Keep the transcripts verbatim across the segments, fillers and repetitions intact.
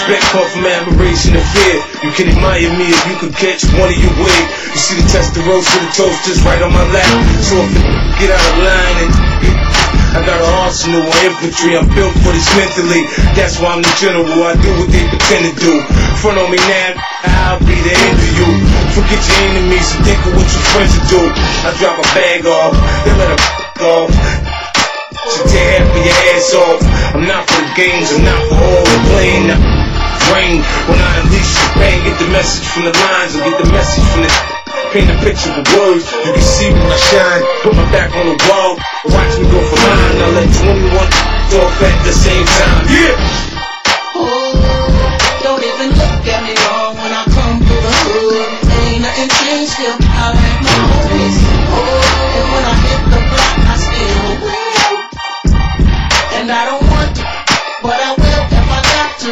respect come from admiration and fear. You can admire me if you could catch one of your wig. You see the Testarossa, the toasters right on my lap. So if you get out of line and I got an arsenal of infantry, I'm built for this mentally. That's why I'm the general, I do what they pretend to do. Front on me now, I'll be the end of you. Forget your enemies and think of what your friends will do. I drop a bag off, they let her f*** off. So tear half of your ass off. I'm not for the games, I'm not for all the playing. The brain, when I unleash the pain, get the message from the lines or get the message from the paint a picture with words. You can see when I shine, put my back on the wall. Watch me go for mine, I let twenty-one off at the same time. Yeah! Oh, don't even look at me wrong when I come through the hood. Ain't nothing changed, still I like my homies. Oh, and when I hit the block, I still win. And I don't want to, but I will if I got to.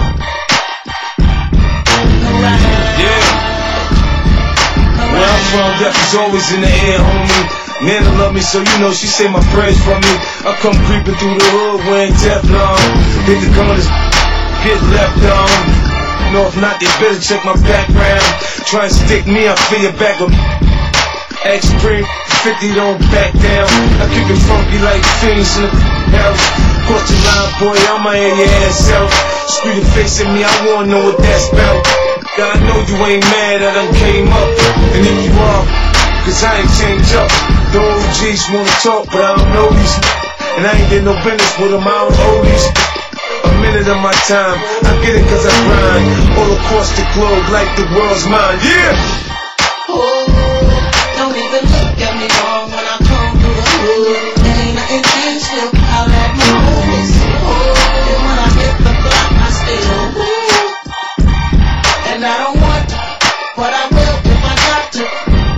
Yeah. Where I'm from, death is always in the air, homie. Nana love me, so you know she say my prayers for me. I come creeping through the hood wearing Teflon. Hit the corners, get left on. No, if not, they better check my background. Try and stick me, I feel your back up. Extreme fifty, don't back down. I keep it funky like fiends in the house. Cross the line, boy, I'ma air your ass out. Screw your face at me, I wanna know what that's about. God, I know you ain't mad, I done came up. And if you are, cause I ain't changed up. The O Gs wanna talk, but I don't know these. And I ain't get no business with them, I don't owe these. A minute of my time, I get it cause I grind. All across the globe like the world's mine, yeah! Oh, don't even look at me wrong when I come through the hood. Ain't nothing changed, still I like my homies. Oh, and when I hit the block, I still win. And I don't want to, but I will if I got to.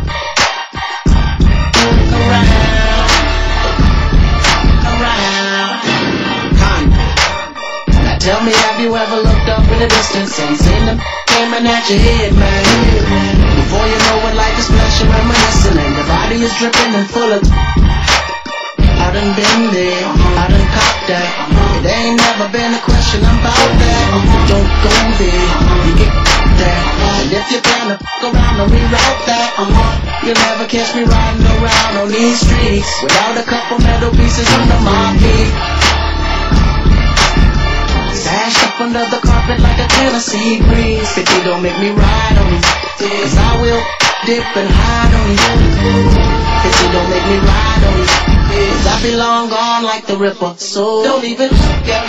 Tell me, have you ever looked up in the distance and seen them aiming at your head, man? Before you know it, life is flashing, reminiscing, and the body is dripping and full of. I done been there, I done copped that. It ain't never been a question about that. Don't go there, you get that. And if you plan to fuck around and reroute that, you'll never catch me riding around on these streets without a couple metal pieces under my feet. Stashed up under the carpet like a Tennessee breeze. fifty don't make me ride on these, cause I will dip and hide on these. fifty don't make me ride on these, cause I be long gone like the Ripper. So don't even look at me.